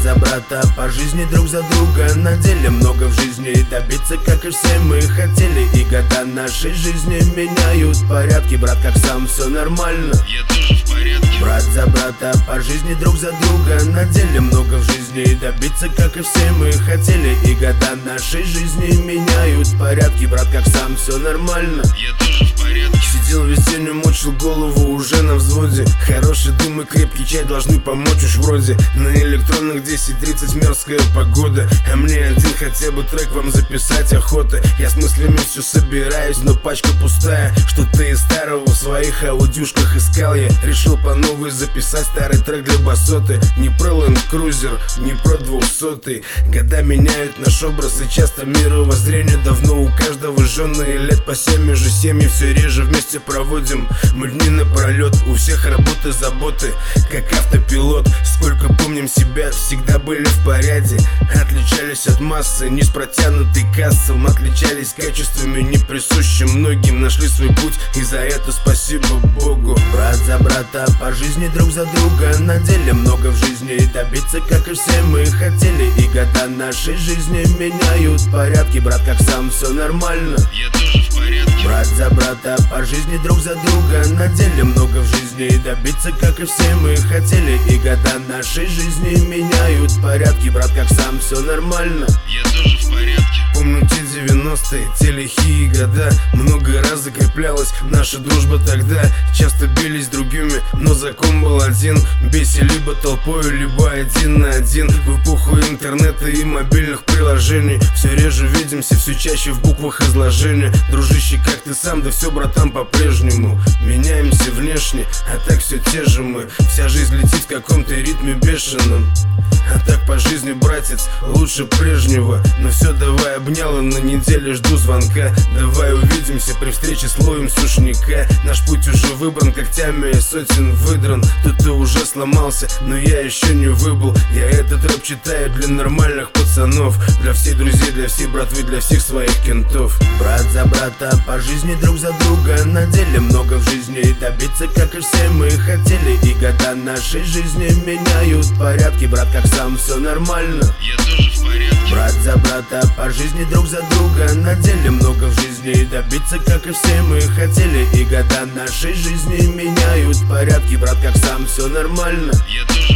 за брата, по жизни друг за друга. На деле много в жизни и добиться, как и все мы хотели. И года нашей жизни меняют порядки. Брат, как сам, все нормально, я тоже в порядке. Брат за брата, по жизни друг за друга. На деле много в жизни и добиться, как и все мы хотели. И года нашей жизни меняют порядки. Брат, как сам, все нормально, я тоже в порядке. Сидел весь день и мучил голову уже на взводе. Хороший дым и крепкий чай должны помочь уж вроде. На электронных 10:30 мерзкая погода, а мне один хотя бы трек вам записать охота. Я с мыслями все собираюсь, но пачка пустая. Что-то из старого в своих аудюшках искал я. Решил по новой записать старый трек для басоты. Не про Land Cruiser, не про 200-й. Года меняют наш образ и часто мировоззрение. Давно у каждого жены, лет по 7 уже семьи все реже вместе проводим. Мы дни напролет, у всех работы, заботы, как автопилот. Сколько помним себя, всегда были в порядке. Отличались от массы, не с протянутой кассом. Отличались качествами, не присущим многим. Нашли свой путь, и за это спасибо Богу. Брат за брата, по жизни друг за друга. На деле много в жизни и добиться, как и все мы хотели. И года нашей жизни меняют порядки. Брат, как сам, все нормально, я тоже в порядке. Брат за брата, по жизни друг за друга. На деле много в жизни и добиться, как и все мы хотели. И года нашей жизни меняют порядки. Брат, как сам, все нормально, я тоже в порядке. Помню те 90-е, те лихие года. Много раз закреплялась наша дружба тогда. Часто бились другими, но закон был один: бейся либо толпой, либо один на один. В эпоху интернета и мобильных приложений все реже видимся, все чаще в буквах изложения. Дружище, как ты сам, да все, братан, по-прежнему. Меняемся внешне, а так все те же мы. Вся жизнь летит в каком-то ритме бешеном. А так по жизни, братец, лучше прежнего. Но все, давай обнял, и на неделе жду звонка. Давай увидимся при встрече с лоем сушняка. Наш путь уже выбран, когтями и сотен выдран. Кто-то уже сломался, но я еще не выбыл. Я этот рэп читаю для нормальных пацанов, для всех друзей, для всей братвы, для всех своих кентов. Брат за брата, по жизни друг за друга. На деле много в жизни и добиться, как и все мы хотели. И года нашей жизни меняют порядки. Брат, как сам, все нормально, я тоже в порядке. Брат за брата, по жизни друг за друга. На деле много в жизни и добиться, как и все мы хотели. И года нашей жизни меняют порядки. Брат, как сам, все нормально, я тоже